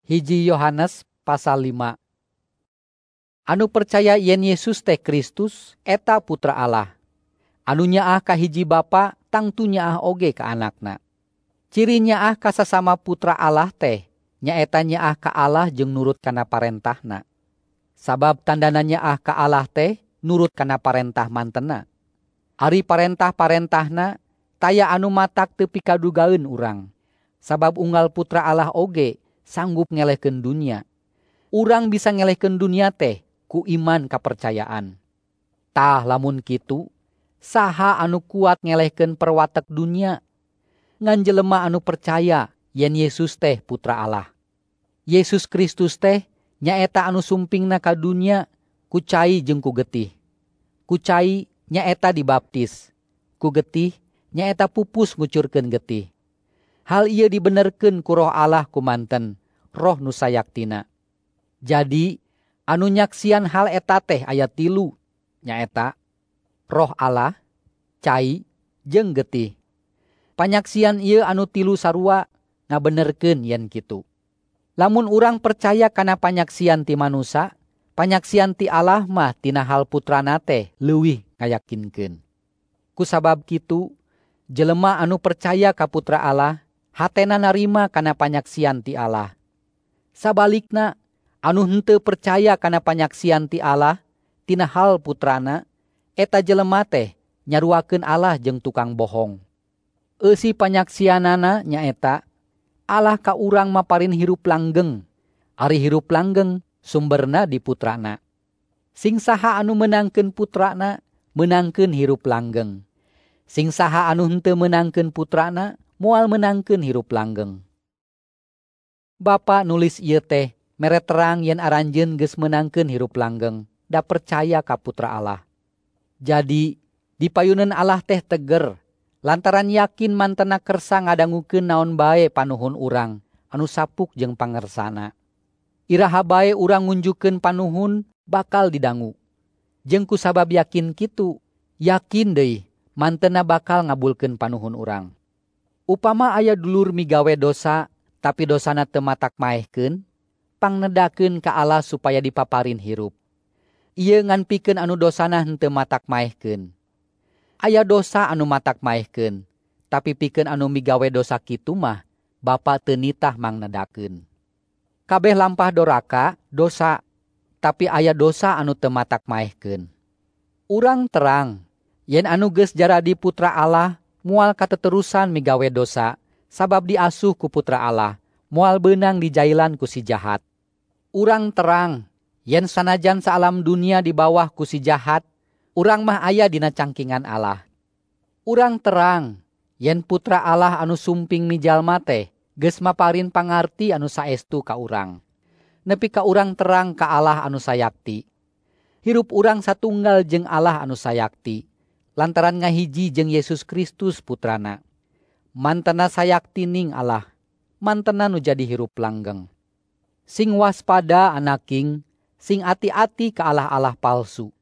Hiji Yohanes pasal 5. Anu percaya yen Yesus teh Kristus eta putra Allah. Anu nyaah ka hiji bapa tangtu nyaah oge ka anakna. Ciri nyaah ka sasama putra Allah teh nyaeta nyaah ka Allah jeung nurut kana parentahna. Sabab tandana nyaah ka Allah teh nurut kana parentah mantena. Ari parentah-parentahna taya anu matak teu pikadugaeun urang. Sabab unggal putra Allah oge sanggup ngelehkeun dunia. Urang bisa ngelehkeun dunia teh ku iman kapercayaan. Tah lamun kitu, saha anu kuat ngelehkeun perwatek dunia? Ngan jelema anu percaya yen Yesus teh putra Allah. Yesus Kristus teh nyaeta anu sumpingna ka dunia ku cai jeung ku getih. Ku cai nyaeta dibaptis. Ku getih nyaeta pupus ngucurkeun getih. Hal ieu dibenerkeun ku Roh Allah kumanten, Roh nu sayaktina. Jadi, anu nyaksian hal eta teh aya 3, nyaeta Roh Allah, cai, jeung getih. Panyaksian ieu anu 3 sarua ngabenerkeun yen kitu. Lamun urang percaya kana panyaksian ti manusa, panyaksian ti Allah mah tina hal putrana teh leuwih ngayakinkeun. Kusabab kitu, jelema anu percaya ka putra Allah, hatena narima kana panyaksian ti Allah. Sabalikna, anu henteu percaya kana panyaksian ti Allah tina hal putrana, eta jelema teh nyaruakeun Allah jeung tukang bohong. Eusi panyaksianana nyaeta, Allah ka urang maparin hirup langgeng. Ari hirup langgeng sumberna di putrana. Sing saha anu menangkeun putrana, menangkeun hirup langgeng. Sing saha anu henteu menangkeun putrana, moal menangkeun hirup langgeng. Bapa nulis ieu teh mere terang yen aranjeun geus menangkeun hirup langgeng, da percaya ka putra Allah. Jadi, dipayuneun Allah teh teger, lantaran yakin mantena kersa ngadangukeun naon bae panuhun urang, anu sapuk jeung pangersana. Iraha bae urang ngunjukeun panuhun bakal didangu. Jeung kusabab yakin kitu, yakin deui mantena bakal ngabulkeun panuhun urang. Upama aya dulur migawe dosa, tapi dosana teu matak maehkeun, pangnedakeun ka Allah supaya dipaparin hirup. Ieu ngan pikeun anu dosana henteu matak maehkeun. Aya dosa anu matak maehkeun, tapi pikeun anu migawe dosa kitu mah, Bapa teu nitah mangnedakeun. Kabeh lampah doraka, dosa, tapi aya dosa anu teu matak maehkeun. Urang terang, yen anu geus jaradi putra Allah, moal kateterusan migawe dosa, sabab diasuh ku putra Allah, moal beunang di jailan ku si jahat. Urang terang, yen sanajan saalam dunia di bawah ku si jahat, urang mah aya dina cangkingan Allah. Urang terang, yen putra Allah anu sumping mijalma teh, geus maparin pangarti anu saestu ka urang. Nepi ka urang terang ka Allah anu sayakti. Hirup urang satunggal jeung Allah anu sayakti, lantaran ngahiji jeung Yesus Kristus putrana. Mantena sayakti ning Allah, mantena nu jadi hirup langgeng. Sing waspada anaking, sing ati-ati ka Allah-Allah palsu.